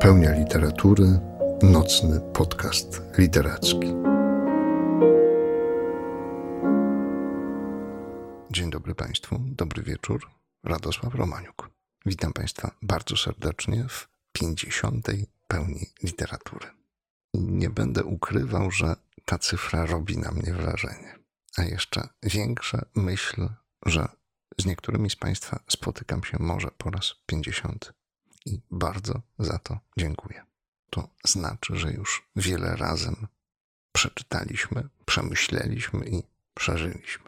Pełnia literatury, nocny podcast literacki. Dzień dobry Państwu, dobry wieczór, Radosław Romaniuk. Witam Państwa bardzo serdecznie w 50. Pełni literatury. Nie będę ukrywał, że ta cyfra robi na mnie wrażenie. A jeszcze większe myśl, że z niektórymi z Państwa spotykam się może po raz 50. I bardzo za to dziękuję. To znaczy, że już wiele razem przeczytaliśmy, przemyśleliśmy i przeżyliśmy.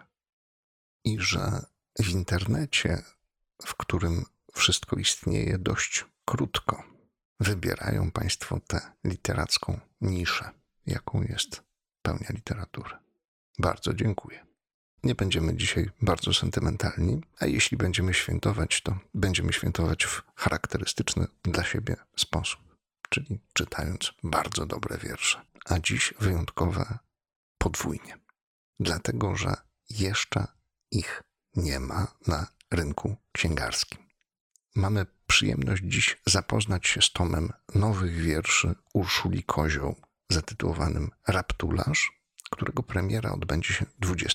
I że w internecie, w którym wszystko istnieje dość krótko, wybierają Państwo tę literacką niszę, jaką jest pełnia literatury. Bardzo dziękuję. Nie będziemy dzisiaj bardzo sentymentalni, a jeśli będziemy świętować, to będziemy świętować w charakterystyczny dla siebie sposób, czyli czytając bardzo dobre wiersze. A dziś wyjątkowe podwójnie, dlatego że jeszcze ich nie ma na rynku księgarskim. Mamy przyjemność dziś zapoznać się z tomem nowych wierszy Urszuli Kozioł zatytułowanym Raptularz, którego premiera odbędzie się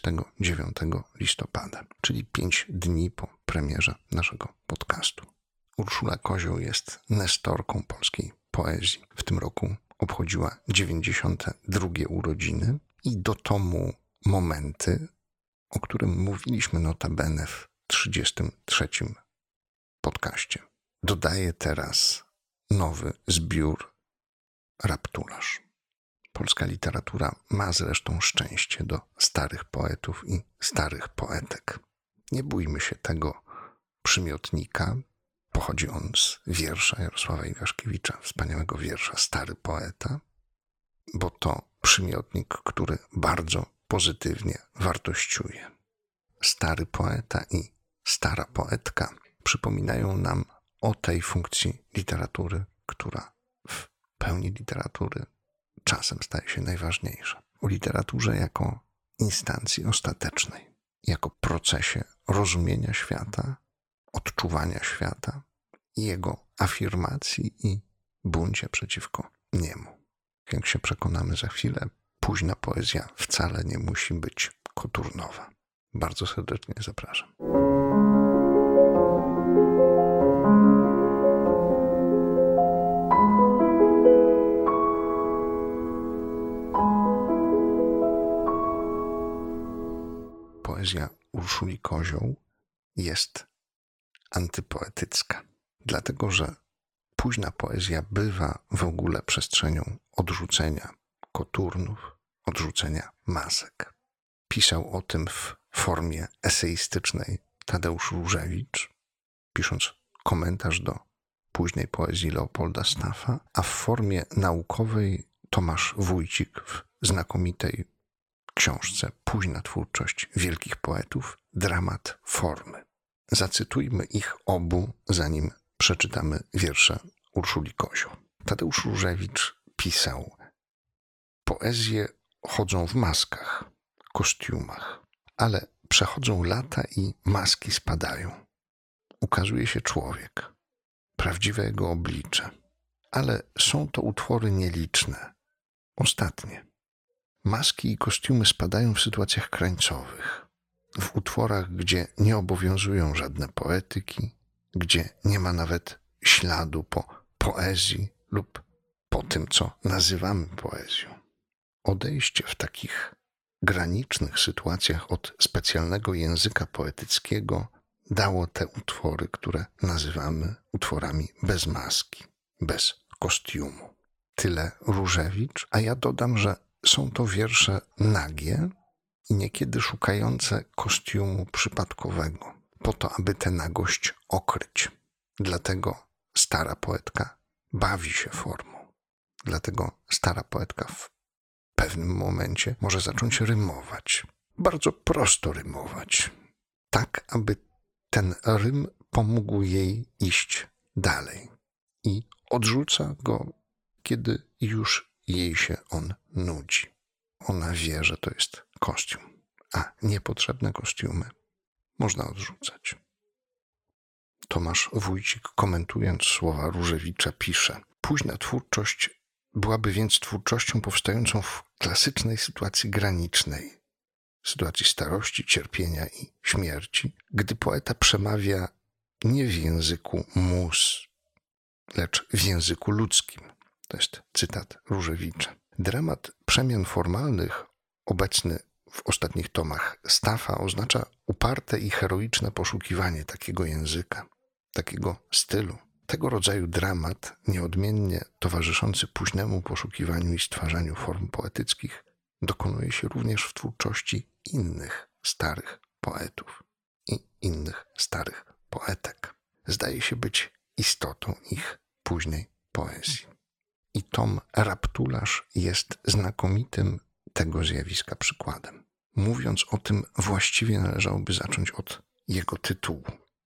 29 listopada, czyli 5 dni po premierze naszego podcastu. Urszula Kozioł jest nestorką polskiej poezji. W tym roku obchodziła 92 urodziny i do tomu Momenty, o którym mówiliśmy notabene w 33 podcaście, dodaje teraz nowy zbiór Raptularz. Polska literatura ma zresztą szczęście do starych poetów i starych poetek. Nie bójmy się tego przymiotnika. Pochodzi on z wiersza Jarosława Iwaszkiewicza, wspaniałego wiersza Stary poeta, bo to przymiotnik, który bardzo pozytywnie wartościuje. Stary poeta i stara poetka przypominają nam o tej funkcji literatury, która w pełni literatury czasem staje się najważniejsza. O literaturze jako instancji ostatecznej, jako procesie rozumienia świata, odczuwania świata i jego afirmacji i buncie przeciwko niemu. Jak się przekonamy za chwilę, późna poezja wcale nie musi być koturnowa. Bardzo serdecznie zapraszam. Poezja Urszuli Kozioł jest antypoetycka, dlatego że późna poezja bywa w ogóle przestrzenią odrzucenia koturnów, odrzucenia masek. Pisał o tym w formie eseistycznej Tadeusz Różewicz, pisząc komentarz do późnej poezji Leopolda Staffa, a w formie naukowej Tomasz Wójcik w znakomitej książce Późna twórczość wielkich poetów, dramat formy. Zacytujmy ich obu, zanim przeczytamy wiersze Urszuli Kozioł. Tadeusz Różewicz pisał: poezje chodzą w maskach, kostiumach, ale przechodzą lata i maski spadają. Ukazuje się człowiek, prawdziwe jego oblicze, ale są to utwory nieliczne, ostatnie. Maski i kostiumy spadają w sytuacjach krańcowych, w utworach, gdzie nie obowiązują żadne poetyki, gdzie nie ma nawet śladu po poezji lub po tym, co nazywamy poezją. Odejście w takich granicznych sytuacjach od specjalnego języka poetyckiego dało te utwory, które nazywamy utworami bez maski, bez kostiumu. Tyle Różewicz, a ja dodam, że są to wiersze nagie i niekiedy szukające kostiumu przypadkowego, po to, aby tę nagość okryć. Dlatego stara poetka bawi się formą. Dlatego stara poetka w pewnym momencie może zacząć rymować. Bardzo prosto rymować. Tak, aby ten rym pomógł jej iść dalej. I odrzuca go, kiedy już jej się on nudzi. Ona wie, że to jest kostium, a niepotrzebne kostiumy można odrzucać. Tomasz Wójcik, komentując słowa Różewicza, pisze: Późna twórczość byłaby więc twórczością powstającą w klasycznej sytuacji granicznej, sytuacji starości, cierpienia i śmierci, gdy poeta przemawia nie w języku mus, lecz w języku ludzkim. To jest cytat Różewicza. Dramat przemian formalnych, obecny w ostatnich tomach Staffa, oznacza uparte i heroiczne poszukiwanie takiego języka, takiego stylu. Tego rodzaju dramat, nieodmiennie towarzyszący późnemu poszukiwaniu i stwarzaniu form poetyckich, dokonuje się również w twórczości innych starych poetów i innych starych poetek. Zdaje się być istotą ich późnej poezji. I tom Raptularz jest znakomitym tego zjawiska przykładem. Mówiąc o tym, właściwie należałoby zacząć od jego tytułu.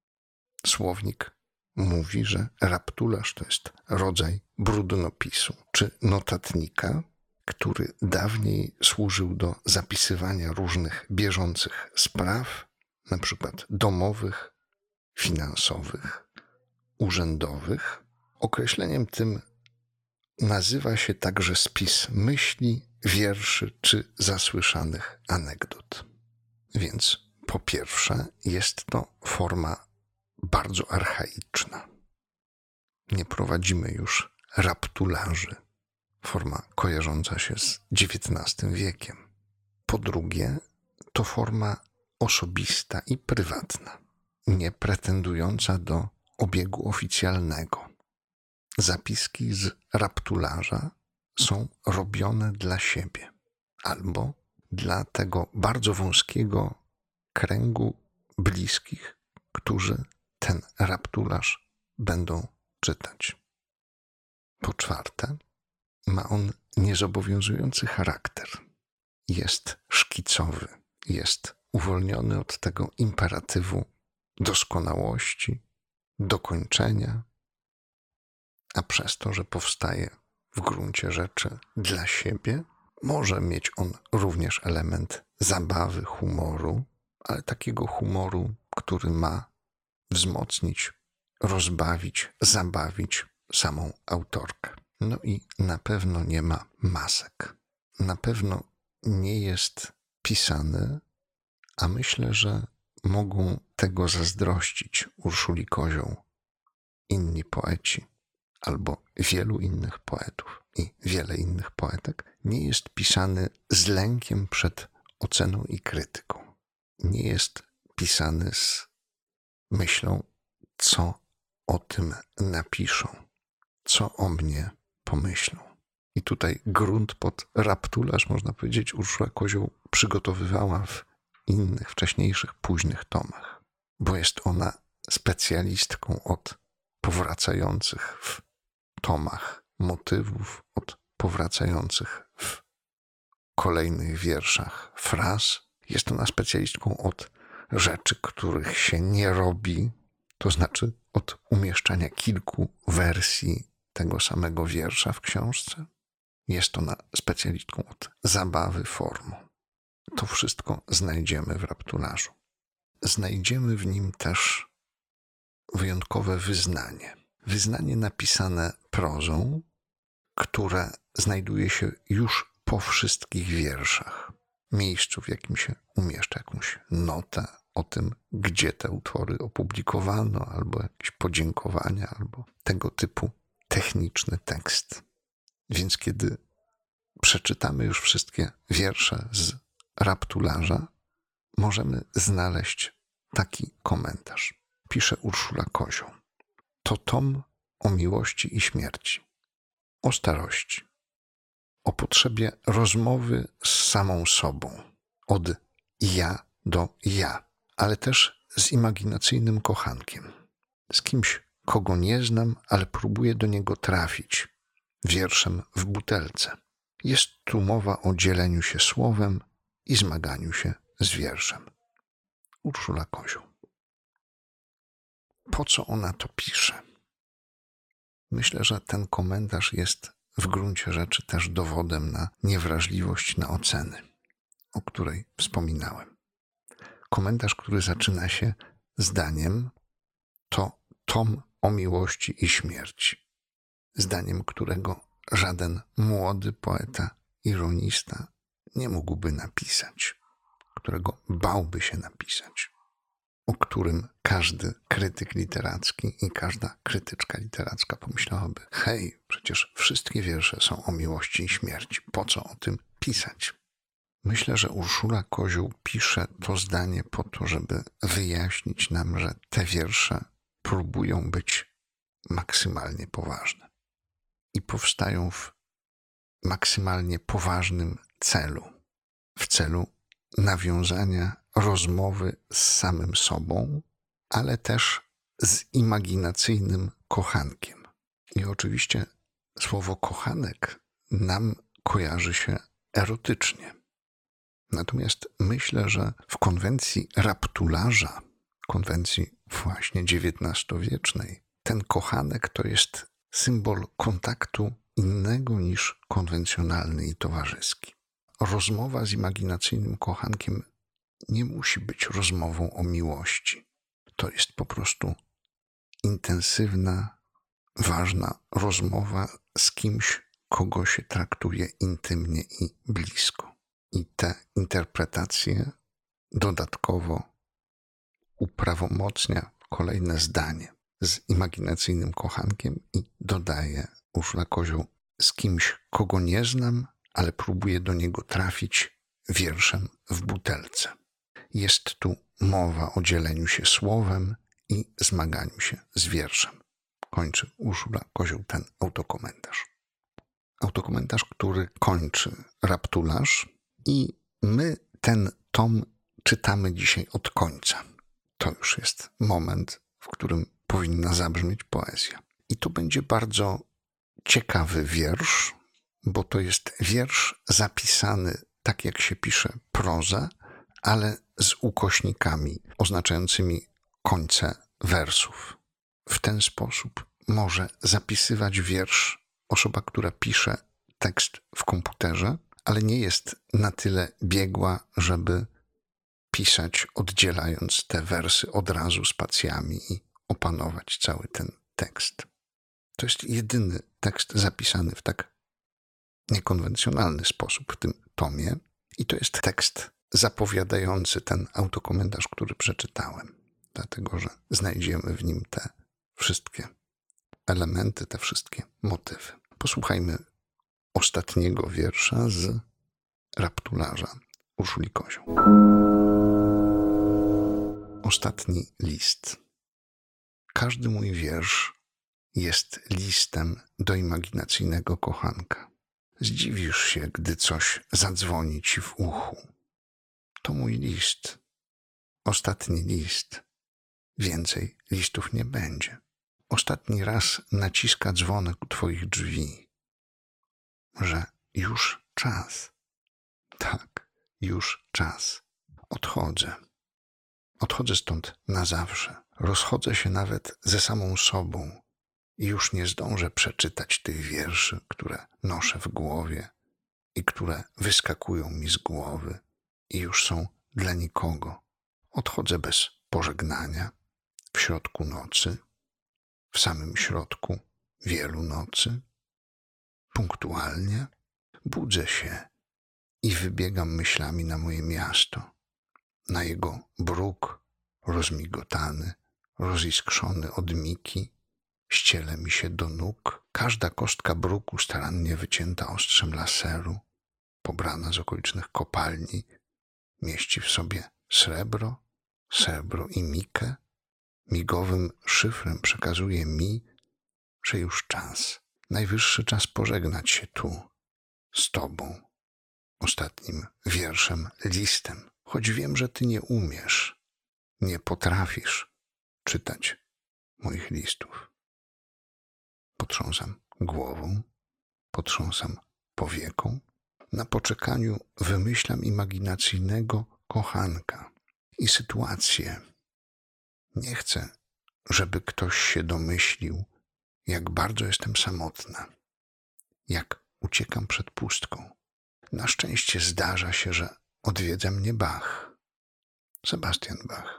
Słownik mówi, że raptularz to jest rodzaj brudnopisu czy notatnika, który dawniej służył do zapisywania różnych bieżących spraw, na przykład domowych, finansowych, urzędowych. Określeniem tym nazywa się także spis myśli, wierszy czy zasłyszanych anegdot. Więc po pierwsze jest to forma bardzo archaiczna. Nie prowadzimy już raptularzy. Forma kojarząca się z XIX wiekiem. Po drugie, to forma osobista i prywatna, nie pretendująca do obiegu oficjalnego. Zapiski z raptularza są robione dla siebie albo dla tego bardzo wąskiego kręgu bliskich, którzy ten raptularz będą czytać. Po czwarte, ma on niezobowiązujący charakter. Jest szkicowy, jest uwolniony od tego imperatywu doskonałości, dokończenia, a przez to, że powstaje w gruncie rzeczy dla siebie, może mieć on również element zabawy, humoru, ale takiego humoru, który ma wzmocnić, rozbawić, zabawić samą autorkę. No i na pewno nie ma masek. Na pewno nie jest pisany, a myślę, że mogą tego zazdrościć Urszuli Kozioł inni poeci albo wielu innych poetów i wiele innych poetek. Nie jest pisany z lękiem przed oceną i krytyką. Nie jest pisany z myślą, co o tym napiszą, co o mnie pomyślą. I tutaj grunt pod raptularz, można powiedzieć, Urszula Kozioł przygotowywała w innych, wcześniejszych, późnych tomach, bo jest ona specjalistką od powracających w tomach motywów, od powracających w kolejnych wierszach fraz. Jest ona specjalistką od rzeczy, których się nie robi, to znaczy od umieszczania kilku wersji tego samego wiersza w książce. Jest ona specjalistką od zabawy formą. To wszystko znajdziemy w raptularzu. Znajdziemy w nim też wyjątkowe wyznanie. Wyznanie napisane prozą, które znajduje się już po wszystkich wierszach. Miejscu, w jakim się umieszcza jakąś notę o tym, gdzie te utwory opublikowano, albo jakieś podziękowania, albo tego typu techniczny tekst. Więc kiedy przeczytamy już wszystkie wiersze z raptularza, możemy znaleźć taki komentarz. Pisze Urszula Kozioł. To tom o miłości i śmierci, o starości, o potrzebie rozmowy z samą sobą, od ja do ja, ale też z imaginacyjnym kochankiem, z kimś, kogo nie znam, ale próbuję do niego trafić, wierszem w butelce. Jest tu mowa o dzieleniu się słowem i zmaganiu się z wierszem. Urszula Kozioł. Po co ona to pisze? Myślę, że ten komentarz jest w gruncie rzeczy też dowodem na niewrażliwość na oceny, o której wspominałem. Komentarz, który zaczyna się zdaniem: to tom o miłości i śmierci. zdaniem którego żaden młody poeta, ironista nie mógłby napisać, którego bałby się napisać, o którym każdy krytyk literacki i każda krytyczka literacka pomyślałaby: hej, przecież wszystkie wiersze są o miłości i śmierci, po co o tym pisać? Myślę, że Urszula Kozioł pisze to zdanie po to, żeby wyjaśnić nam, że te wiersze próbują być maksymalnie poważne i powstają w maksymalnie poważnym celu, w celu nawiązania rozmowy z samym sobą, ale też z imaginacyjnym kochankiem. I oczywiście słowo kochanek nam kojarzy się erotycznie. Natomiast myślę, że w konwencji raptularza, konwencji właśnie XIX-wiecznej, ten kochanek to jest symbol kontaktu innego niż konwencjonalny i towarzyski. Rozmowa z imaginacyjnym kochankiem nie musi być rozmową o miłości. To jest po prostu intensywna, ważna rozmowa z kimś, kogo się traktuje intymnie i blisko. I te interpretacje dodatkowo uprawomocnia kolejne zdanie z imaginacyjnym kochankiem i dodaje Urszula Kozioł: z kimś, kogo nie znam, ale próbuję do niego trafić wierszem w butelce. Jest tu mowa o dzieleniu się słowem i zmaganiu się z wierszem. Kończy Urszula Kozioł ten autokomentarz. Autokomentarz, który kończy raptularz, i my ten tom czytamy dzisiaj od końca. To już jest moment, w którym powinna zabrzmieć poezja. I to będzie bardzo ciekawy wiersz, bo to jest wiersz zapisany tak, jak się pisze prozę, ale z ukośnikami oznaczającymi końce wersów. W ten sposób może zapisywać wiersz osoba, która pisze tekst w komputerze, ale nie jest na tyle biegła, żeby pisać oddzielając te wersy od razu spacjami i opanować cały ten tekst. To jest jedyny tekst zapisany w tak niekonwencjonalny sposób w tym tomie i to jest tekst zapowiadający ten autokomentarz, który przeczytałem, dlatego że znajdziemy w nim te wszystkie elementy, te wszystkie motywy. Posłuchajmy ostatniego wiersza z raptularza Urszuli Kozioł. Ostatni list. Każdy mój wiersz jest listem do imaginacyjnego kochanka. Zdziwisz się, gdy coś zadzwoni ci w uchu. To mój list. Ostatni list. Więcej listów nie będzie. Ostatni raz naciska dzwonek u twoich drzwi. Że już czas. Tak, już czas. Odchodzę. Odchodzę stąd na zawsze. Rozchodzę się nawet ze samą sobą i już nie zdążę przeczytać tych wierszy, które noszę w głowie i które wyskakują mi z głowy i już są dla nikogo. Odchodzę bez pożegnania, w środku nocy, w samym środku wielu nocy. Punktualnie budzę się i wybiegam myślami na moje miasto, na jego bruk rozmigotany, roziskrzony od miki, ściele mi się do nóg, każda kostka bruku starannie wycięta ostrzem laseru, pobrana z okolicznych kopalni, mieści w sobie srebro i mikę, migowym szyfrem przekazuje mi, że już czas, najwyższy czas pożegnać się tu, z tobą, ostatnim wierszem, listem, choć wiem, że ty nie umiesz, nie potrafisz czytać moich listów. Potrząsam głową, potrząsam powieką, na poczekaniu wymyślam imaginacyjnego kochanka i sytuację. Nie chcę, żeby ktoś się domyślił, jak bardzo jestem samotna, jak uciekam przed pustką. Na szczęście zdarza się, że odwiedza mnie Bach, Sebastian Bach.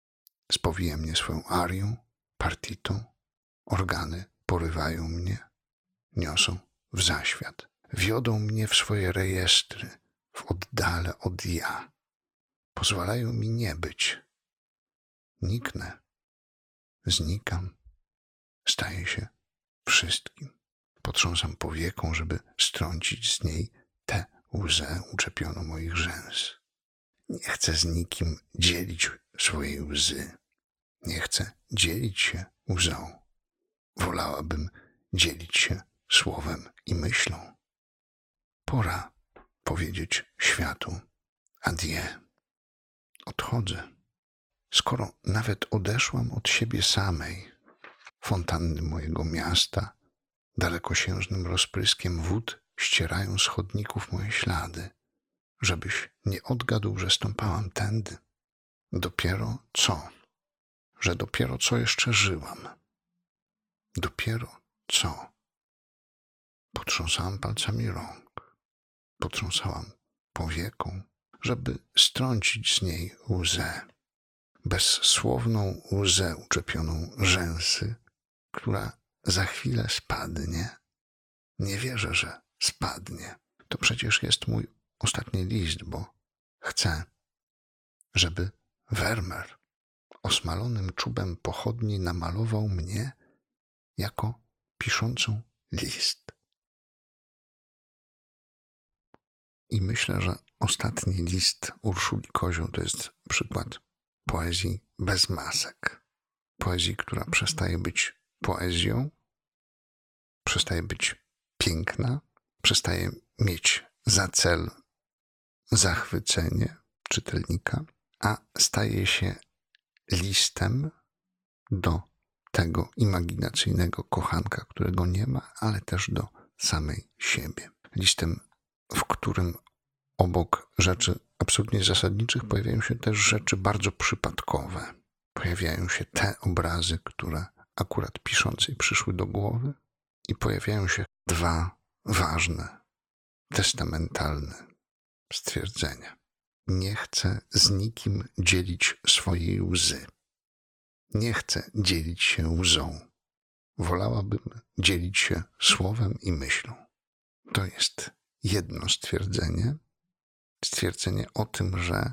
Spowija mnie swoją arią, partitą, organy porywają mnie, niosą w zaświat. Wiodą mnie w swoje rejestry, w oddale od ja. Pozwalają mi nie być. Niknę, znikam, staję się wszystkim. Potrząsam powieką, żeby strącić z niej tę łzę uczepioną moich rzęs. Nie chcę z nikim dzielić swojej łzy. Nie chcę dzielić się łzą. Wolałabym dzielić się słowem i myślą. Pora powiedzieć światu adieu. Odchodzę. Skoro nawet odeszłam od siebie samej, fontanny mojego miasta dalekosiężnym rozpryskiem wód ścierają z chodników moje ślady, żebyś nie odgadł, że stąpałam tędy. Dopiero co jeszcze żyłam. Dopiero co. Potrząsałam palcami rąk, potrząsałam powieką, żeby strącić z niej łzę. Bezsłowną łzę uczepioną rzęsy, która za chwilę spadnie. Nie wierzę, że spadnie. To przecież jest mój ostatni list, bo chcę, żeby Vermeer osmalonym czubem pochodni namalował mnie jako piszącą list. I myślę, że ostatni list Urszuli Kozioł to jest przykład poezji bez masek. Poezji, która przestaje być poezją, przestaje być piękna, przestaje mieć za cel zachwycenie czytelnika, a staje się listem do tego imaginacyjnego kochanka, którego nie ma, ale też do samej siebie. Listem, w którym obok rzeczy absolutnie zasadniczych pojawiają się też rzeczy bardzo przypadkowe. Pojawiają się te obrazy, które akurat piszącej przyszły do głowy i pojawiają się dwa ważne, testamentalne stwierdzenia. Nie chcę z nikim dzielić swojej łzy. Nie chcę dzielić się łzą. Wolałabym dzielić się słowem i myślą. To jest jedno stwierdzenie. Stwierdzenie o tym, że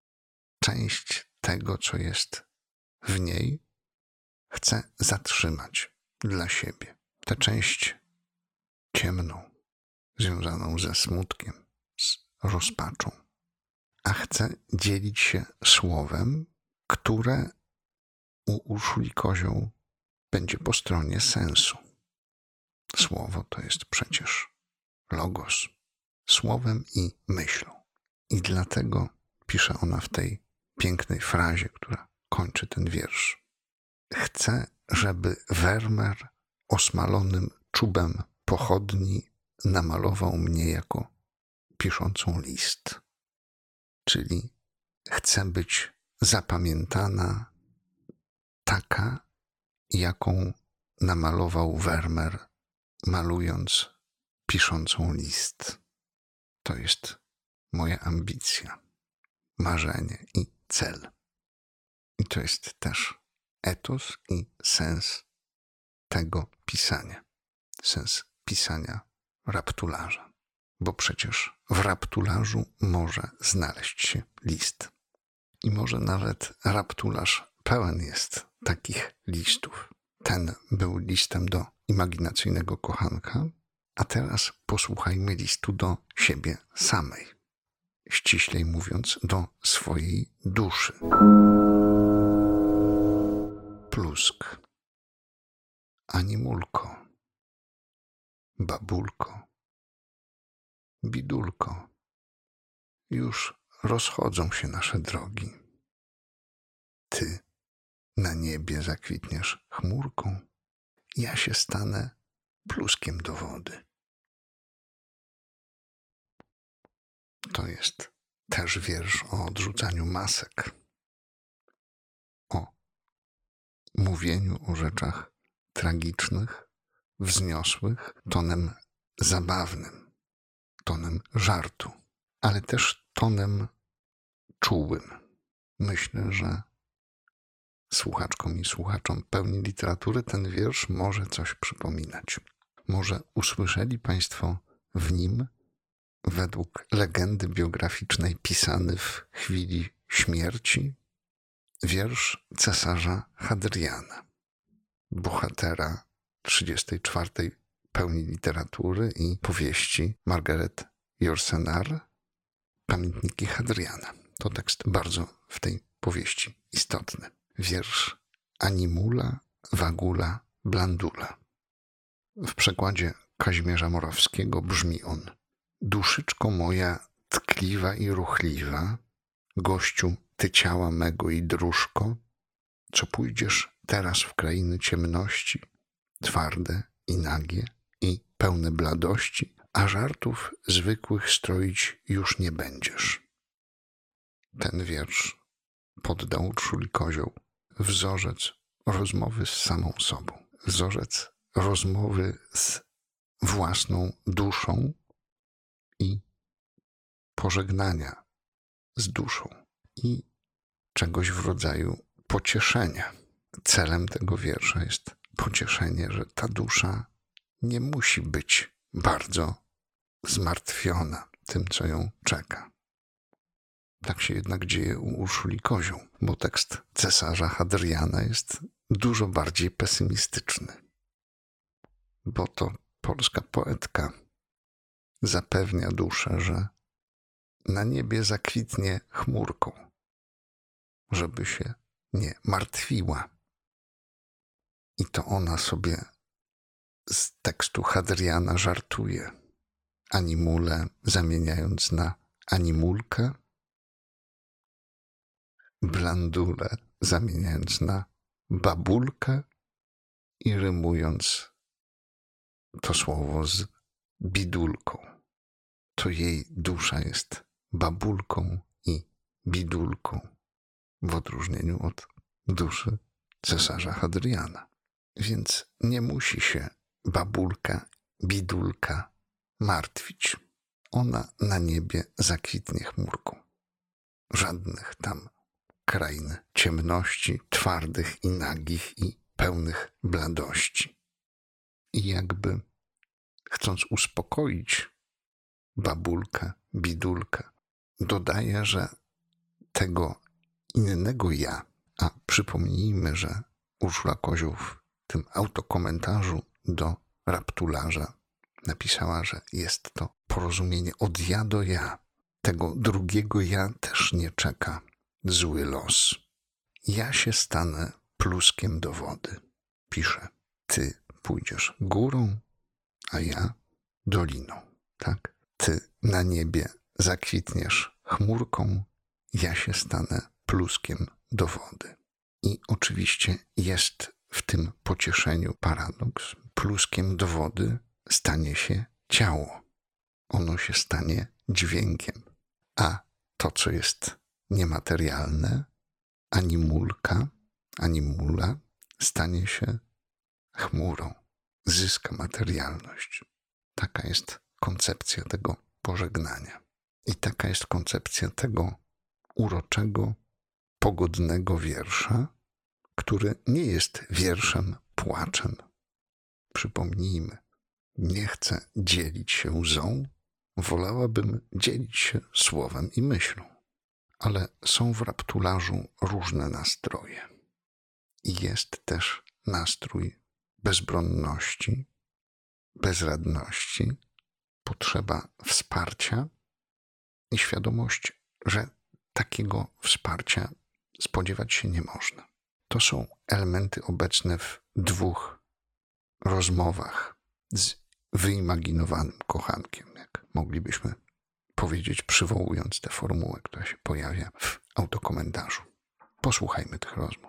część tego, co jest w niej, chcę zatrzymać dla siebie. Tę część ciemną, związaną ze smutkiem, z rozpaczą. A chcę dzielić się słowem, które u Urszuli Kozioł będzie po stronie sensu. Słowo to jest przecież logos, słowem i myślą. I dlatego pisze ona w tej pięknej frazie, która kończy ten wiersz. Chcę, żeby Vermeer osmalonym czubem pochodni namalował mnie jako piszącą list. Czyli chcę być zapamiętana taka, jaką namalował Vermeer, malując piszącą list. To jest moja ambicja, marzenie i cel. I to jest też etos i sens tego pisania. Sens pisania raptularza. Bo przecież w raptularzu może znaleźć się list. I może nawet raptularz pełen jest takich listów. Ten był listem do imaginacyjnego kochanka, a teraz posłuchajmy listu do siebie samej. Ściślej mówiąc, do swojej duszy. Plusk. Animulko. Babulko. Bidulko. Już rozchodzą się nasze drogi. Ty na niebie zakwitniesz chmurką, ja się stanę pluskiem do wody. To jest też wiersz o odrzucaniu masek, o mówieniu o rzeczach tragicznych, wzniosłych, tonem zabawnym, tonem żartu, ale też tonem czułym. Myślę, że słuchaczkom i słuchaczom pełni literatury ten wiersz może coś przypominać. Może usłyszeli Państwo w nim, według legendy biograficznej pisany w chwili śmierci, wiersz cesarza Hadriana, bohatera 34. pełni literatury i powieści Margaret Yourcenar, Pamiętniki Hadriana. To tekst bardzo w tej powieści istotny. Wiersz Animula Vagula Blandula. W przekładzie Kazimierza Morawskiego brzmi on: duszyczko moja tkliwa i ruchliwa, gościu ty ciała mego i dróżko, co pójdziesz teraz w krainy ciemności, twarde i nagie i pełne bladości, a żartów zwykłych stroić już nie będziesz. Ten wiersz poddał Urszuli Kozioł wzorzec rozmowy z samą sobą, wzorzec rozmowy z własną duszą i pożegnania z duszą i czegoś w rodzaju pocieszenia. Celem tego wiersza jest pocieszenie, że ta dusza nie musi być bardzo zmartwiona tym, co ją czeka. Tak się jednak dzieje u Urszuli Kozioł, bo tekst cesarza Hadriana jest dużo bardziej pesymistyczny. Bo to polska poetka zapewnia duszę, że na niebie zakwitnie chmurką, żeby się nie martwiła. I to ona sobie z tekstu Hadriana żartuje, animule zamieniając na animulkę, blandule zamieniając na babulkę i rymując to słowo z bidulką. To jej dusza jest babulką i bidulką, w odróżnieniu od duszy cesarza Hadriana. Więc nie musi się babulka, bidulka martwić. Ona na niebie zakwitnie chmurką. Żadnych tam krain ciemności, twardych i nagich i pełnych bladości. I jakby chcąc uspokoić babulkę, bidulkę, dodaje, że tego innego ja, a przypomnijmy, że Urszula Kozioł w tym autokomentarzu do Raptularza napisała, że jest to porozumienie od ja do ja. Tego drugiego ja też nie czeka zły los. Ja się stanę pluskiem do wody. Pisze, ty pójdziesz górą, a ja doliną. Tak? Ty na niebie zakwitniesz chmurką, ja się stanę pluskiem do wody. I oczywiście jest w tym pocieszeniu paradoks. Pluskiem do wody stanie się ciało. Ono się stanie dźwiękiem. A to, co jest niematerialne, animula, stanie się chmurą. Zyska materialność. Taka jest koncepcja tego pożegnania. I taka jest koncepcja tego uroczego, pogodnego wiersza, który nie jest wierszem płaczem. Przypomnijmy, nie chcę dzielić się łzą, wolałabym dzielić się słowem i myślą. Ale są w Raptularzu różne nastroje. I jest też nastrój bezbronności, bezradności, potrzeba wsparcia i świadomość, że takiego wsparcia spodziewać się nie można. To są elementy obecne w dwóch rozmowach z wyimaginowanym kochankiem, jak moglibyśmy powiedzieć, przywołując tę formułę, która się pojawia w autokomentarzu. Posłuchajmy tych rozmów.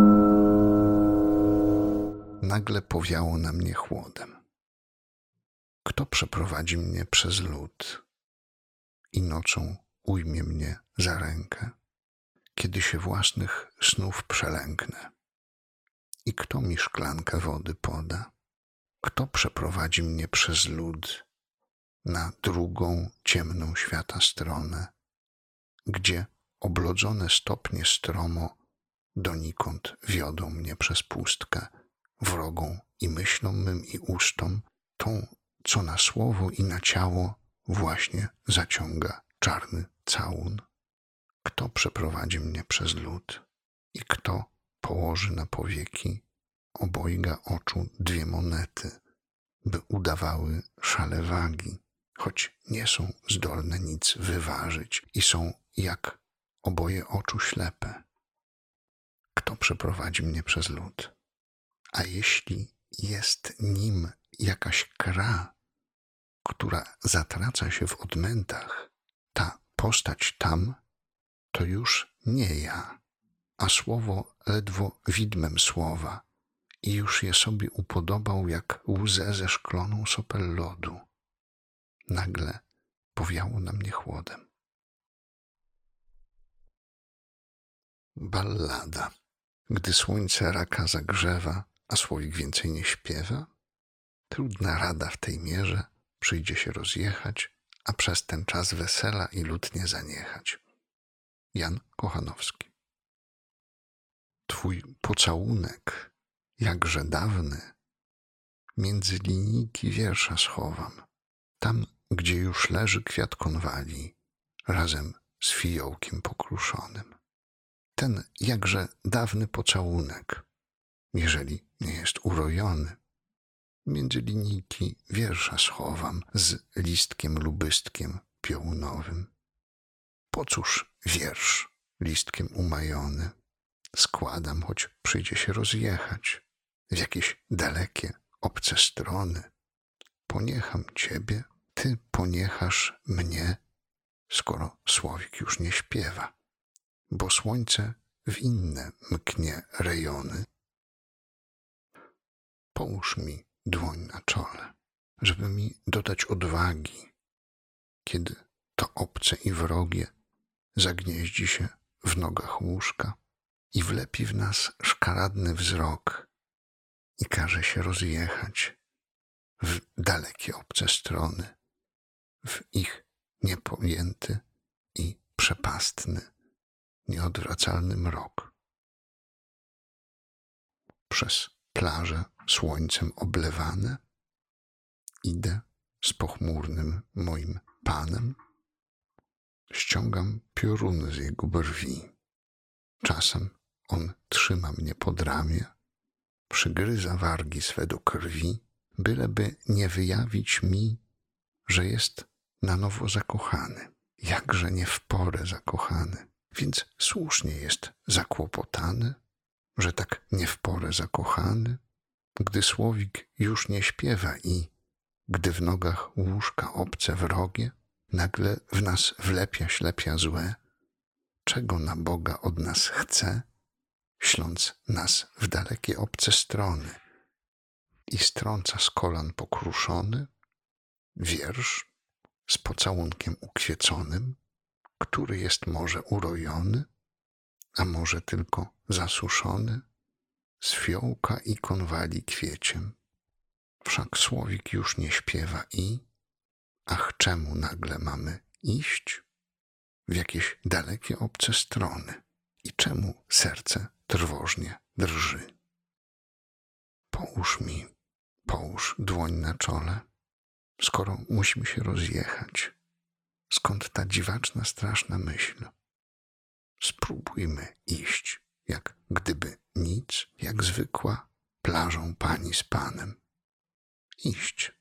Nagle powiało na mnie chłodem. Kto przeprowadzi mnie przez lód i nocą ujmie mnie za rękę, kiedy się własnych snów przelęknę? I kto mi szklankę wody poda? Kto przeprowadzi mnie przez lód na drugą ciemną świata stronę, gdzie oblodzone stopnie stromo donikąd wiodą mnie przez pustkę, wrogą i myślom mym i ustom, tą, co na słowo i na ciało właśnie zaciąga czarny całun? Kto przeprowadzi mnie przez lód i kto położy na powieki obojga oczu dwie monety, by udawały szale wagi, choć nie są zdolne nic wyważyć i są jak oboje oczu ślepe? Kto przeprowadzi mnie przez lód? A jeśli jest nim jakaś kra, która zatraca się w odmętach, ta postać tam, to już nie ja, a słowo ledwo widmem słowa i już je sobie upodobał jak łzę ze szkloną sopel lodu. Nagle powiało na mnie chłodem. Ballada. Gdy słońce raka zagrzewa, a słowik więcej nie śpiewa, trudna rada w tej mierze, przyjdzie się rozjechać, a przez ten czas wesela i lutnie zaniechać. Jan Kochanowski. Twój pocałunek, jakże dawny, między linijki wiersza schowam, tam, gdzie już leży kwiat konwali, razem z fiołkiem pokruszonym. Ten jakże dawny pocałunek, jeżeli nie jest urojony, między linijki wiersza schowam z listkiem lubystkiem piołunowym. Po cóż wiersz listkiem umajony składam, choć przyjdzie się rozjechać w jakieś dalekie, obce strony. Poniecham ciebie, ty poniechasz mnie, skoro słowik już nie śpiewa, bo słońce w inne mknie rejony. Połóż mi dłoń na czole, żeby mi dodać odwagi, kiedy to obce i wrogie zagnieździ się w nogach łóżka i wlepi w nas szkaradny wzrok i każe się rozjechać w dalekie obce strony, w ich niepojęty i przepastny, nieodwracalny mrok. Przez plaże słońcem oblewane idę z pochmurnym moim panem, ściągam pioruny z jego brwi. Czasem on trzyma mnie pod ramię, przygryza wargi swe do krwi, byleby nie wyjawić mi, że jest na nowo zakochany, jakże nie w porę zakochany, więc słusznie jest zakłopotany, że tak nie w porę zakochany, gdy słowik już nie śpiewa i gdy w nogach łóżka obce wrogie nagle w nas wlepia ślepia złe, czego na Boga od nas chce, śląc nas w dalekie obce strony i strąca z kolan pokruszony wiersz z pocałunkiem ukwieconym, który jest może urojony, a może tylko zasuszony, z fiołka i konwali kwieciem. Wszak słowik już nie śpiewa i, ach, czemu nagle mamy iść w jakieś dalekie obce strony i czemu serce trwożnie drży? Połóż dłoń na czole, skoro musimy się rozjechać. Skąd ta dziwaczna, straszna myśl? Spróbujmy iść, jak gdyby nic, jak zwykła plażą pani z panem. Iść.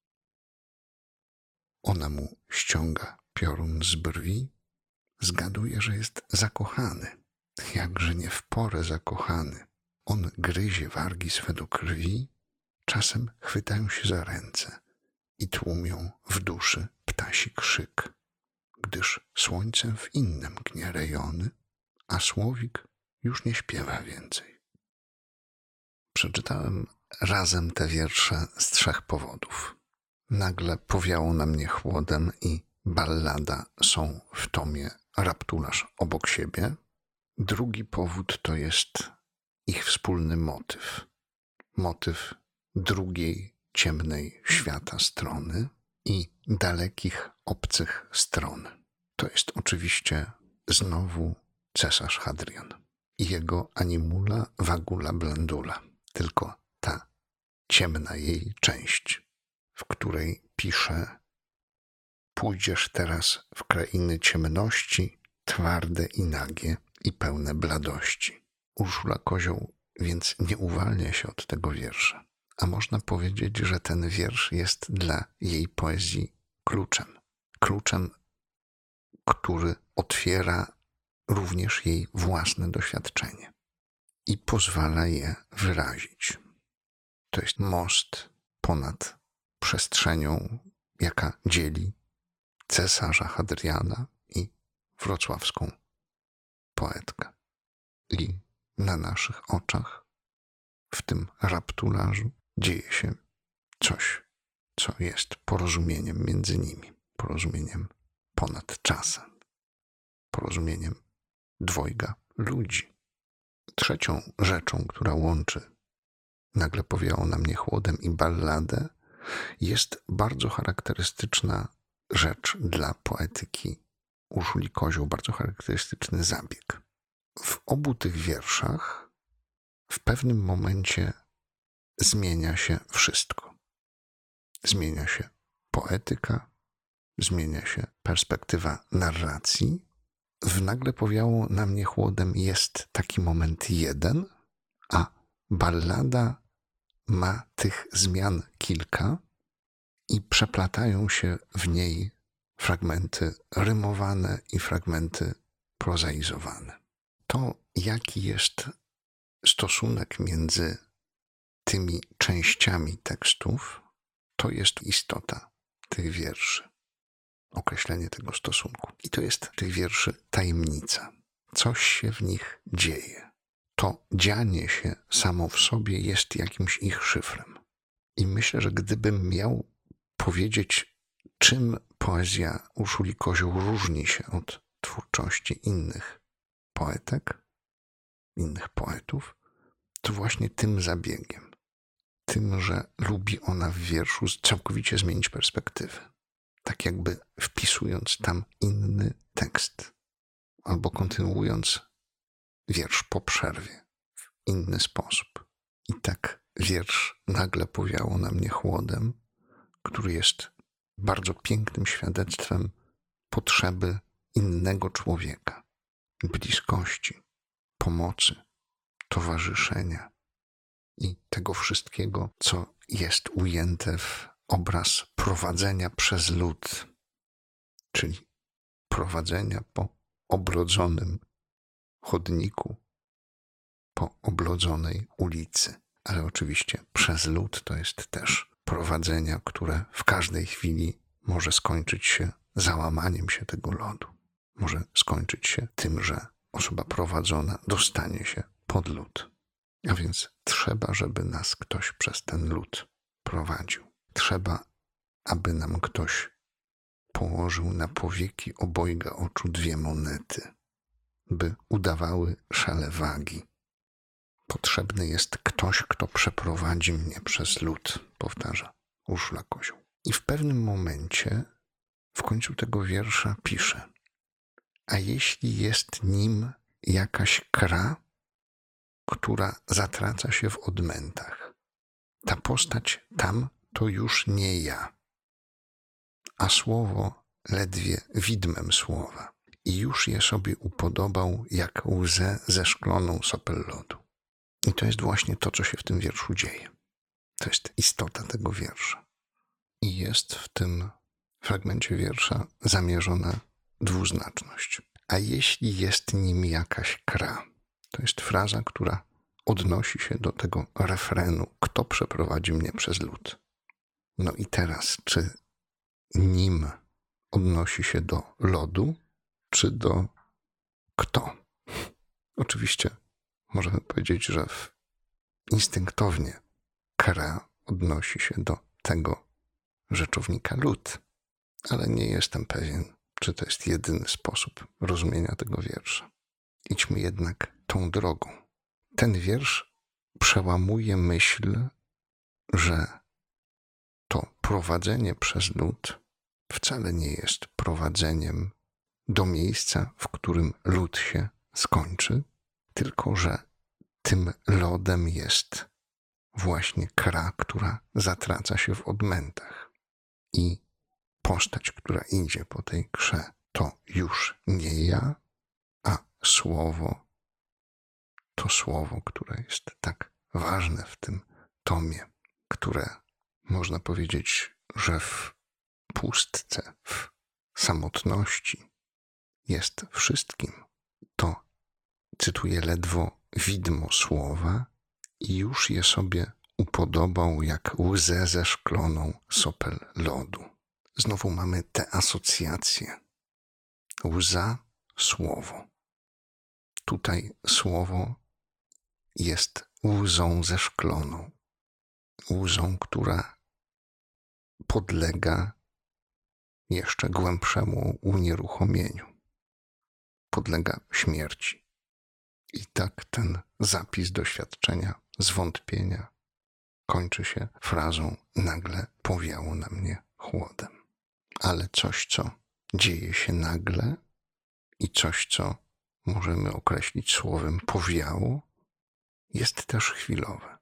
Ona mu ściąga piorun z brwi, zgaduje, że jest zakochany, jakże nie w porę zakochany. On gryzie wargi swe do krwi, czasem chwytają się za ręce i tłumią w duszy ptasi krzyk, gdyż słońcem w inne mknie rejony, a słowik już nie śpiewa więcej. Przeczytałem razem te wiersze z 3 powodów. Nagle powiało na mnie chłodem i ballada są w tomie Raptularz obok siebie. Drugi powód to jest ich wspólny motyw. Motyw drugiej, ciemnej świata strony i dalekich, obcych stron. To jest oczywiście znowu cesarz Hadrian i jego animula vagula blandula, tylko ta ciemna jej część, w której pisze: pójdziesz teraz w krainy ciemności, twarde i nagie i pełne bladości. Urszula Kozioł więc nie uwalnia się od tego wiersza. A można powiedzieć, że ten wiersz jest dla jej poezji kluczem. Kluczem, który otwiera również jej własne doświadczenie i pozwala je wyrazić. To jest most ponad przestrzenią, jaka dzieli cesarza Hadriana i wrocławską poetkę. I na naszych oczach, w tym raptularzu, dzieje się coś, co jest porozumieniem między nimi, porozumieniem ponad czasem, porozumieniem dwojga ludzi. Trzecią rzeczą, która łączy Nagle powiało na mnie chłodem i balladę, jest bardzo charakterystyczna rzecz dla poetyki Urszuli Kozioł, bardzo charakterystyczny zabieg. W obu tych wierszach w pewnym momencie zmienia się wszystko. Zmienia się poetyka, zmienia się perspektywa narracji. W Nagle powiało na mnie chłodem jest taki moment jeden, a ballada ma tych zmian kilka i przeplatają się w niej fragmenty rymowane i fragmenty prozaizowane. To, jaki jest stosunek między tymi częściami tekstów, to jest istota tych wierszy, określenie tego stosunku. I to jest tych wierszy tajemnica. Coś się w nich dzieje. To dzianie się samo w sobie jest jakimś ich szyfrem. I myślę, że gdybym miał powiedzieć, czym poezja Urszuli Kozioł różni się od twórczości innych poetek, innych poetów, to właśnie tym zabiegiem. Tym, że lubi ona w wierszu całkowicie zmienić perspektywę. Tak jakby wpisując tam inny tekst albo kontynuując wiersz po przerwie w inny sposób. I tak wiersz Nagle powiało na mnie chłodem, który jest bardzo pięknym świadectwem potrzeby innego człowieka, bliskości, pomocy, towarzyszenia i tego wszystkiego, co jest ujęte w obraz prowadzenia przez lud, czyli prowadzenia po obrodzonym chodniku, po oblodzonej ulicy. Ale oczywiście przez lud to jest też prowadzenia, które w każdej chwili może skończyć się załamaniem się tego lodu. Może skończyć się tym, że osoba prowadzona dostanie się pod lód. A więc trzeba, żeby nas ktoś przez ten lód prowadził. Trzeba, aby nam ktoś położył na powieki obojga oczu dwie monety, by udawały szale wagi. Potrzebny jest ktoś, kto przeprowadzi mnie przez lód, powtarza Urszula Kozioł. I w pewnym momencie, w końcu tego wiersza pisze: a jeśli jest nim jakaś kra, która zatraca się w odmętach, ta postać tam to już nie ja, a słowo ledwie widmem słowa i już je sobie upodobał jak łzę zeszkloną sopel lodu. I to jest właśnie to, co się w tym wierszu dzieje. To jest istota tego wiersza. I jest w tym fragmencie wiersza zamierzona dwuznaczność. A jeśli jest nim jakaś kra, to jest fraza, która odnosi się do tego refrenu: kto przeprowadzi mnie przez lód. No i teraz, czy nim odnosi się do lodu, czy do kto? Oczywiście możemy powiedzieć, że instynktownie kra odnosi się do tego rzeczownika lód, ale nie jestem pewien, czy to jest jedyny sposób rozumienia tego wiersza. Idźmy jednak tą drogą. Ten wiersz przełamuje myśl, że to prowadzenie przez lud wcale nie jest prowadzeniem do miejsca, w którym lud się skończy, tylko że tym lodem jest właśnie kra, która zatraca się w odmętach. i postać, która idzie po tej krze, to już nie ja, a słowo, to słowo, które jest tak ważne w tym tomie, które można powiedzieć, że w pustce, w samotności jest wszystkim. To, cytuję, ledwo widmo słowa i już je sobie upodobał jak łzę zeszkloną sopel lodu. Znowu mamy te asocjacje. Łza, słowo. Tutaj słowo jest łzą zeszkloną. Łzą, która podlega jeszcze głębszemu unieruchomieniu. Podlega śmierci. I tak ten zapis doświadczenia, zwątpienia kończy się frazą: nagle powiało na mnie chłodem. Ale coś, co dzieje się nagle i coś, co możemy określić słowem powiało, jest też chwilowe,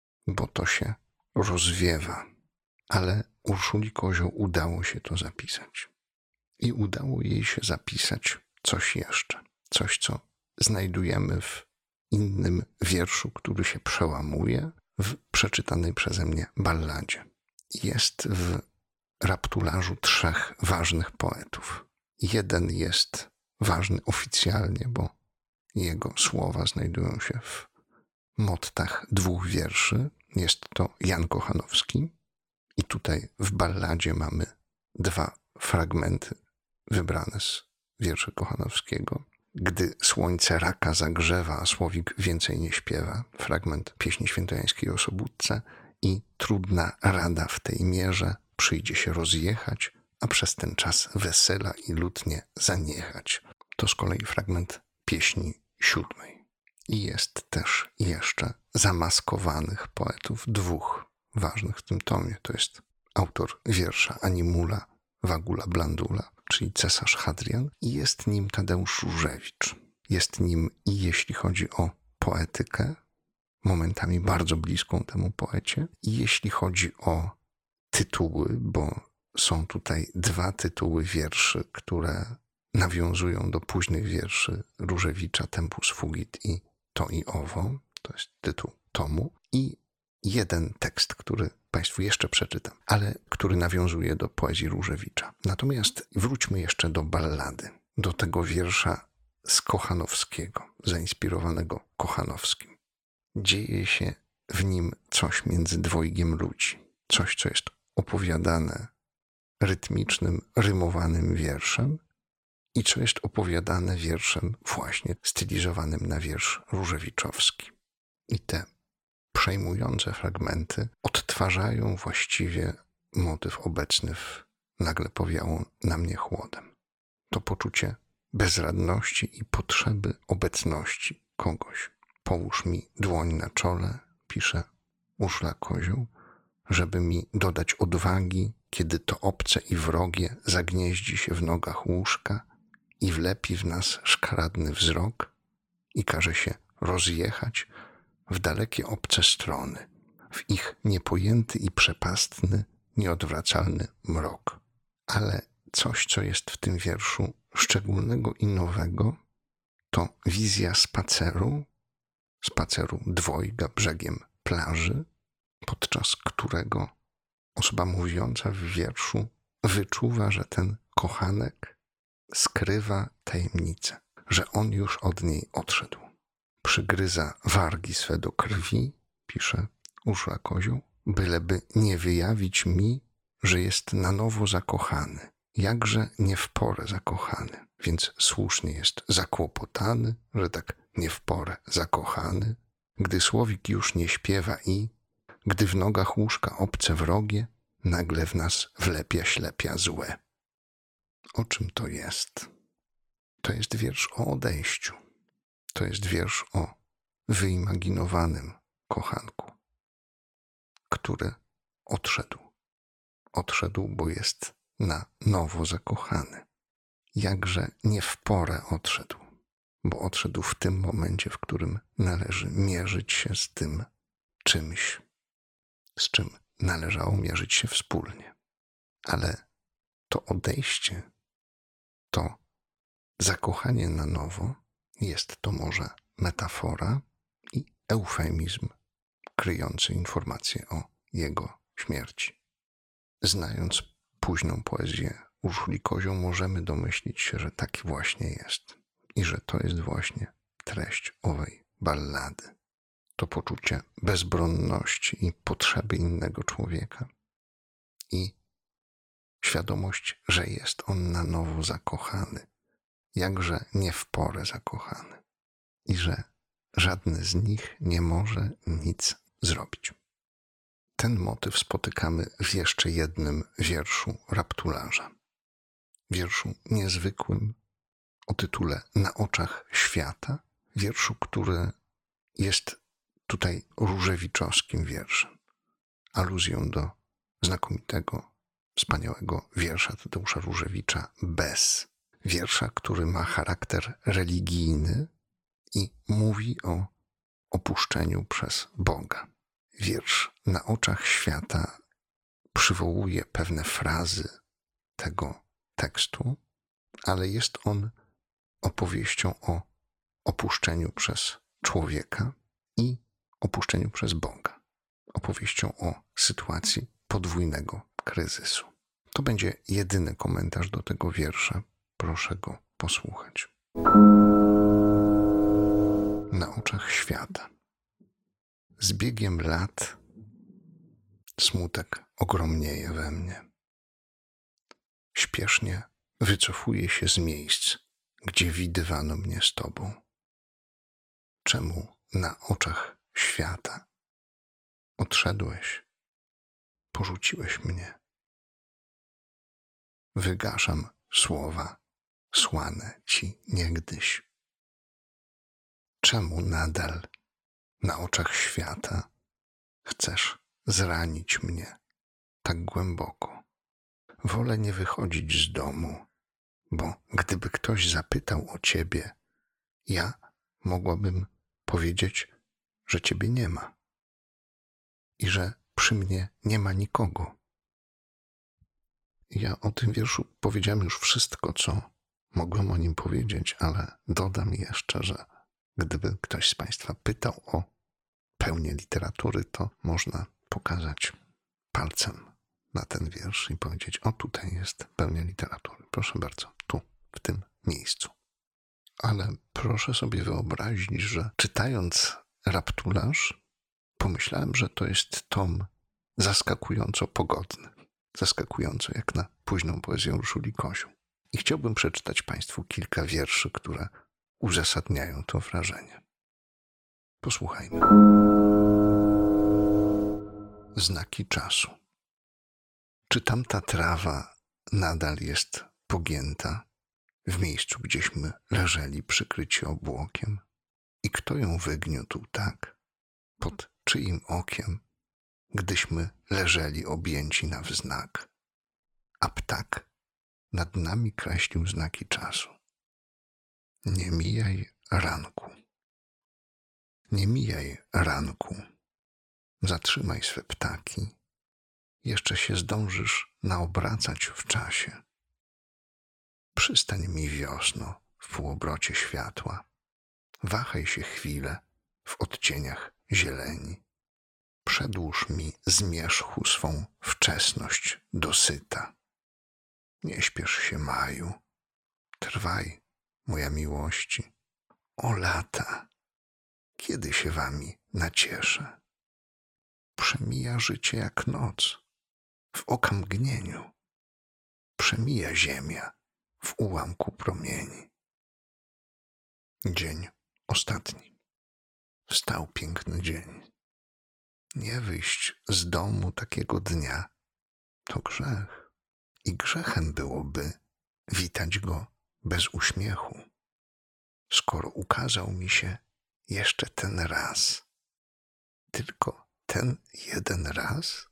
bo to się rozwiewa. Ale Urszuli Kozioł udało się to zapisać. I udało jej się zapisać coś jeszcze. Coś, co znajdujemy w innym wierszu, który się przełamuje w przeczytanej przeze mnie balladzie. Jest w raptularzu 3 ważnych poetów. Jeden jest ważny oficjalnie, bo jego słowa znajdują się w mottach 2 wierszy. Jest to Jan Kochanowski. I tutaj w balladzie mamy 2 fragmenty wybrane z wierszy Kochanowskiego. Gdy słońce raka zagrzewa, a słowik więcej nie śpiewa. Fragment pieśni świętojańskiej o Sobótce. I trudna rada w tej mierze, przyjdzie się rozjechać, a przez ten czas wesela i lutnie zaniechać. To z kolei fragment pieśni 7. I jest też jeszcze zamaskowanych poetów 2 ważnych w tym tomie. To jest autor wiersza Animula Wagula Blandula, czyli cesarz Hadrian, i jest nim Tadeusz Różewicz. Jest nim i jeśli chodzi o poetykę, momentami bardzo bliską temu poecie, i jeśli chodzi o tytuły, bo są tutaj 2 tytuły wierszy, które nawiązują do późnych wierszy Różewicza, Tempus Fugit i To i owo, to jest tytuł tomu, i jeden tekst, który Państwu jeszcze przeczytam, ale który nawiązuje do poezji Różewicza. Natomiast wróćmy jeszcze do ballady, do tego wiersza z Kochanowskiego, zainspirowanego Kochanowskim. Dzieje się w nim coś między dwojgiem ludzi, coś, co jest opowiadane rytmicznym, rymowanym wierszem i co jest opowiadane wierszem właśnie stylizowanym na wiersz różewiczowski. I te przejmujące fragmenty odtwarzają właściwie motyw obecny w Nagle powiało na mnie chłodem. To poczucie bezradności i potrzeby obecności kogoś. Połóż mi dłoń na czole, pisze Urszula Kozioł, żeby mi dodać odwagi, kiedy to obce i wrogie zagnieździ się w nogach łóżka i wlepi w nas szkaradny wzrok i każe się rozjechać w dalekie obce strony, w ich niepojęty i przepastny, nieodwracalny mrok. Ale coś, co jest w tym wierszu szczególnego i nowego, to wizja spaceru dwojga brzegiem plaży, podczas którego osoba mówiąca w wierszu wyczuwa, że ten kochanek skrywa tajemnicę, że on już od niej odszedł. Przygryza wargi swe do krwi, pisze Urszula Kozioł, byleby nie wyjawić mi, że jest na nowo zakochany, jakże nie w porę zakochany, więc słusznie jest zakłopotany, że tak nie w porę zakochany, gdy słowik już nie śpiewa i, gdy w nogach łóżka obce wrogie, nagle w nas wlepia ślepia złe. O czym to jest? To jest wiersz o odejściu. To jest wiersz o wyimaginowanym kochanku, który odszedł. Odszedł, bo jest na nowo zakochany. Jakże nie w porę odszedł, bo odszedł w tym momencie, w którym należy mierzyć się z tym czymś, z czym należało mierzyć się wspólnie. Ale to odejście, to zakochanie na nowo jest to może metafora i eufemizm kryjący informacje o jego śmierci. Znając późną poezję Urszuli Kozioł, możemy domyślić się, że tak właśnie jest i że to jest właśnie treść owej ballady. To poczucie bezbronności i potrzeby innego człowieka i świadomość, że jest on na nowo zakochany, jakże nie w porę zakochany i że żadny z nich nie może nic zrobić. Ten motyw spotykamy w jeszcze jednym wierszu Raptularza. Wierszu niezwykłym o tytule Na oczach świata, wierszu, który jest tutaj różewiczowskim wierszem, aluzją do znakomitego, wspaniałego wiersza Tadeusza Różewicza Bez. Wiersza, który ma charakter religijny i mówi o opuszczeniu przez Boga. Wiersz Na oczach świata przywołuje pewne frazy tego tekstu, ale jest on opowieścią o opuszczeniu przez człowieka i opuszczeniu przez Boga. Opowieścią o sytuacji podwójnego kryzysu. To będzie jedyny komentarz do tego wiersza. Proszę go posłuchać. Na oczach świata. Z biegiem lat smutek ogromnieje we mnie. Śpiesznie wycofuję się z miejsc, gdzie widywano mnie z Tobą. Czemu na oczach świata odszedłeś, porzuciłeś mnie? Wygaszam słowa słane Ci niegdyś. Czemu nadal na oczach świata chcesz zranić mnie tak głęboko? Wolę nie wychodzić z domu, bo gdyby ktoś zapytał o Ciebie, ja mogłabym powiedzieć, że Ciebie nie ma i że przy mnie nie ma nikogo. Ja o tym wierszu powiedziałem już wszystko, co mogłem o nim powiedzieć, ale dodam jeszcze, że gdyby ktoś z Państwa pytał o pełnię literatury, to można pokazać palcem na ten wiersz i powiedzieć: o, tutaj jest pełnia literatury. Proszę bardzo, tu, w tym miejscu. Ale proszę sobie wyobrazić, że czytając Raptularz, pomyślałem, że to jest tom zaskakująco pogodny. Zaskakująco jak na późną poezję Urszuli Kozioł. I chciałbym przeczytać Państwu kilka wierszy, które uzasadniają to wrażenie. Posłuchajmy. Znaki czasu. Czy tamta trawa nadal jest pogięta w miejscu, gdzieśmy leżeli przykryci obłokiem? I kto ją wygniótł tak, pod czyim okiem, gdyśmy leżeli objęci na wznak, a ptak nad nami kreślił znaki czasu? Nie mijaj ranku. Nie mijaj ranku. Zatrzymaj swe ptaki. Jeszcze się zdążysz naobracać w czasie. Przystań mi wiosno w półobrocie światła. Wahaj się chwilę w odcieniach zieleni. Przedłuż mi zmierzchu swą wczesność dosyta. Nie śpiesz się, maju. Trwaj, moja miłości. O lata, kiedy się wami nacieszę. Przemija życie jak noc, w okamgnieniu. Przemija ziemia w ułamku promieni. Dzień ostatni. Wstał piękny dzień. Nie wyjść z domu takiego dnia to grzech. I grzechem byłoby witać go bez uśmiechu, skoro ukazał mi się jeszcze ten raz. Tylko ten jeden raz?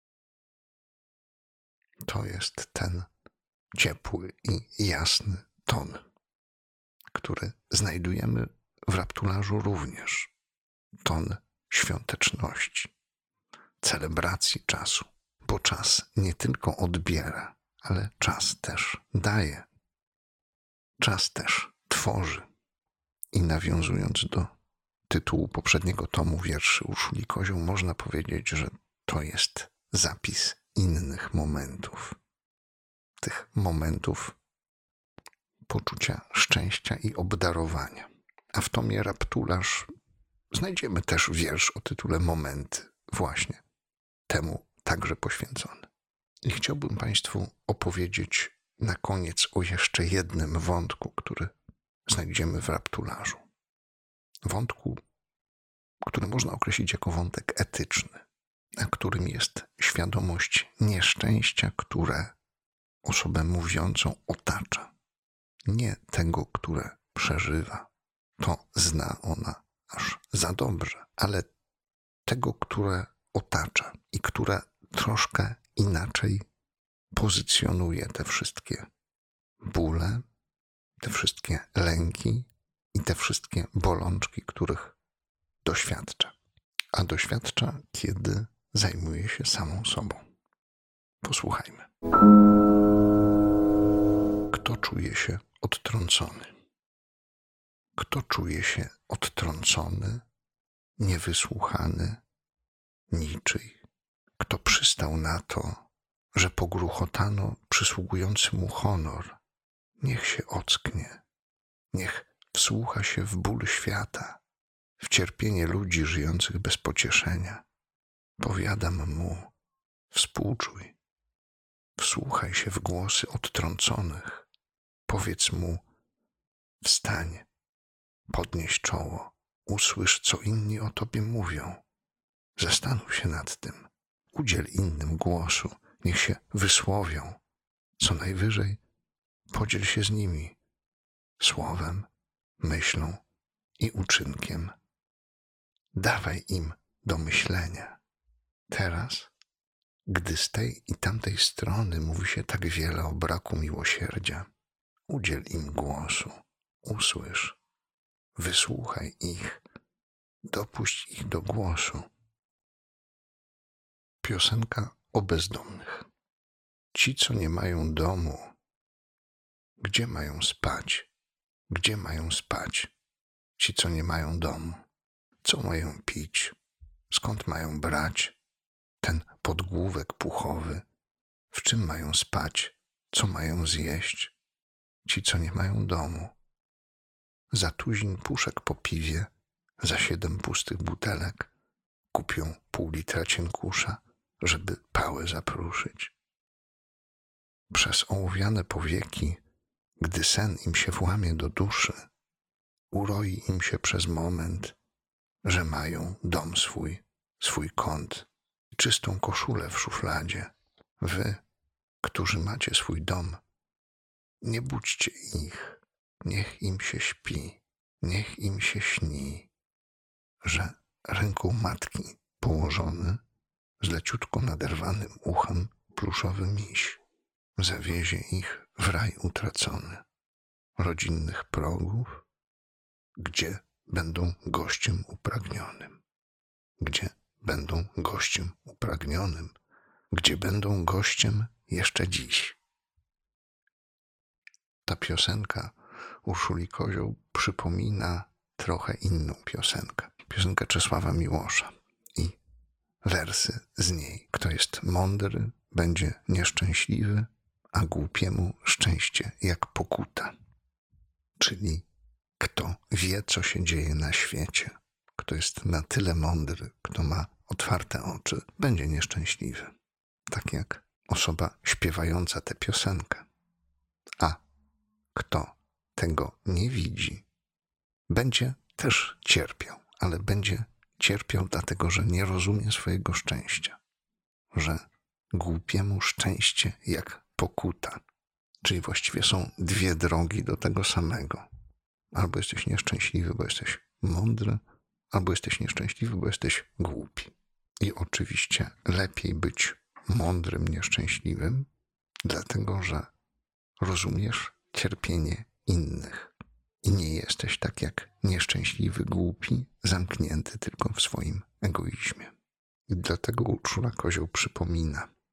To jest ten ciepły i jasny ton, który znajdujemy w Raptularzu również. Ton świąteczności, celebracji czasu, bo czas nie tylko odbiera, ale czas też daje. Czas też tworzy. I nawiązując do tytułu poprzedniego tomu wierszy Urszuli Kozioł, można powiedzieć, że to jest zapis innych momentów. Tych momentów poczucia szczęścia i obdarowania. A w tomie Raptularz znajdziemy też wiersz o tytule Momenty, właśnie temu także poświęcony. I chciałbym Państwu opowiedzieć na koniec o jeszcze jednym wątku, który znajdziemy w Raptularzu. Wątku, który można określić jako wątek etyczny, a którym jest świadomość nieszczęścia, które osobę mówiącą otacza. Nie tego, które przeżywa, to zna ona aż za dobrze, ale tego, które otacza i które troszkę inaczej pozycjonuje te wszystkie bóle, te wszystkie lęki i te wszystkie bolączki, których doświadcza. A doświadcza, kiedy zajmuje się samą sobą. Posłuchajmy. Kto czuje się odtrącony? Kto czuje się odtrącony, niewysłuchany, niczyj? Kto przystał na to, że pogruchotano przysługujący mu honor, niech się ocknie, niech wsłucha się w ból świata, w cierpienie ludzi żyjących bez pocieszenia. Powiadam mu, współczuj, wsłuchaj się w głosy odtrąconych, powiedz mu, wstań, podnieś czoło, usłysz, co inni o tobie mówią. Zastanów się nad tym, udziel innym głosu, niech się wysłowią, co najwyżej podziel się z nimi słowem, myślą i uczynkiem. Dawaj im do myślenia. Teraz, gdy z tej i tamtej strony mówi się tak wiele o braku miłosierdzia, udziel im głosu, usłysz, wysłuchaj ich, dopuść ich do głosu. Piosenka o bezdomnych. Ci, co nie mają domu, gdzie mają spać? Gdzie mają spać? Ci, co nie mają domu, co mają pić? Skąd mają brać ten podgłówek puchowy? W czym mają spać? Co mają zjeść? Ci, co nie mają domu. Za tuzin puszek po piwie, za 7 pustych butelek kupią pół litra cienkusza, żeby pałę zapruszyć. Przez ołowiane powieki, gdy sen im się włamie do duszy, uroi im się przez moment, że mają dom swój kąt, czystą koszulę w szufladzie. Wy, którzy macie swój dom, nie budźcie ich, niech im się śpi, niech im się śni, że ręką matki położony, z leciutko naderwanym uchem pluszowy miś zawiezie ich w raj utracony, rodzinnych progów, gdzie będą gościem upragnionym, gdzie będą gościem upragnionym, gdzie będą gościem jeszcze dziś. Ta piosenka Urszuli Kozioł przypomina trochę inną piosenkę. Piosenkę Czesława Miłosza i wersy z niej. Kto jest mądry, będzie nieszczęśliwy, a głupiemu szczęście jak pokuta. Czyli kto wie, co się dzieje na świecie, kto jest na tyle mądry, kto ma otwarte oczy, będzie nieszczęśliwy. Tak jak osoba śpiewająca tę piosenkę. A kto tego nie widzi, będzie też cierpiał, ale będzie cierpiał dlatego, że nie rozumie swojego szczęścia, że głupiemu szczęście jak pokuta. Czyli właściwie są dwie drogi do tego samego. Albo jesteś nieszczęśliwy, bo jesteś mądry, albo jesteś nieszczęśliwy, bo jesteś głupi. I oczywiście lepiej być mądrym, nieszczęśliwym, dlatego że rozumiesz cierpienie innych i nie jesteś tak jak nieszczęśliwy, głupi, zamknięty tylko w swoim egoizmie. I dlatego Urszula Kozioł przypomina,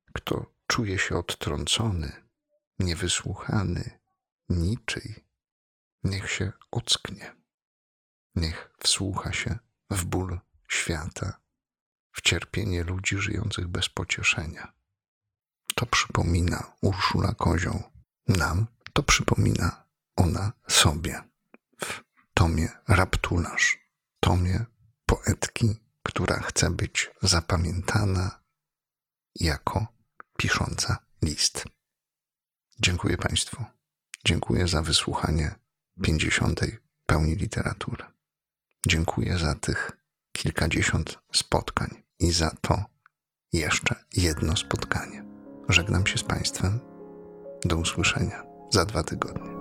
Kto czuje się odtrącony, niewysłuchany niczyj, niech się ocknie. Niech wsłucha się w ból świata, w cierpienie ludzi żyjących bez pocieszenia. To przypomina Urszula Kozioł. Nam to przypomina ona sobie. W tomie Raptularz, tomie poetki, która chce być zapamiętana jako pisząca list. Dziękuję Państwu. Dziękuję za wysłuchanie 50. pełni literatury. Dziękuję za tych kilkadziesiąt spotkań i za to jeszcze jedno spotkanie. Żegnam się z Państwem. Do usłyszenia za 2 tygodnie.